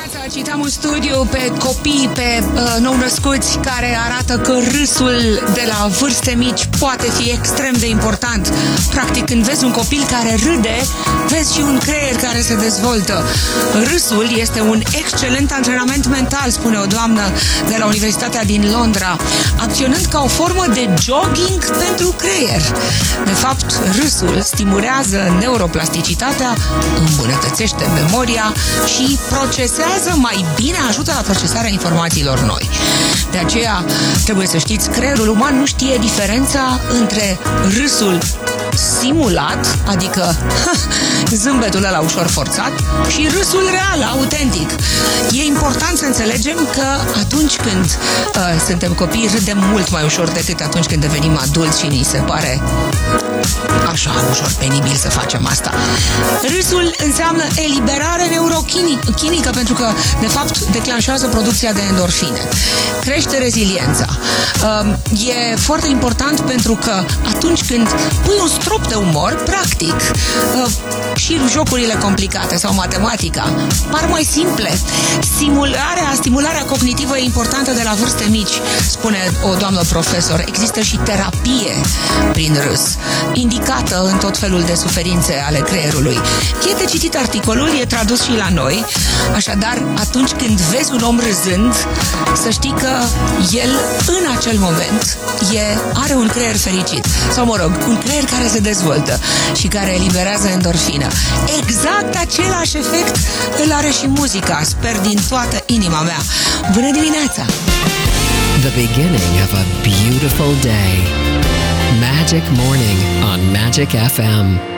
Citam un studiu pe copii, pe nou-născuți, care arată că râsul de la vârste mici poate fi extrem de important. Practic, când vezi un copil care râde, vezi și un creier care se dezvoltă. Râsul este un excelent antrenament mental, spune o doamnă de la Universitatea din Londra, acționând ca o formă de jogging pentru creier. De fapt, râsul stimulează neuroplasticitatea, îmbunătățește memoria și procesează mai bine, ajută la procesarea informațiilor noi. De aceea, trebuie să știți, creierul uman nu știe diferența între râsul simulat, adică zâmbetul ăla ușor forțat, și râsul real, autentic. E important să înțelegem că atunci când suntem copii, râdem mult mai ușor decât atunci când devenim adulți și ni se pare așa ușor penibil să facem asta. Râsul înseamnă eliberare neurochimică, pentru că, de fapt, declanșează producția de endorfine. Crește reziliența. E foarte important pentru că atunci când pui un strop de umor, practic, și jocurile complicate sau matematica par mai simple. Stimularea cognitivă e importantă de la vârste mici, spune o doamnă profesor. Există și terapie prin râs, indicată în tot felul de suferințe ale creierului. E de citit articolul, e tradus și la noi. Așadar, atunci când vezi un om râzând, să știi că el, în acel moment, are un creier fericit. Sau, mă rog, un creier care se dezvoltă și care eliberează endorfină. Exact același efect îl are și muzica, sper din toată inima mea. Bună dimineața! The beginning of a beautiful day. Magic Morning on Magic FM.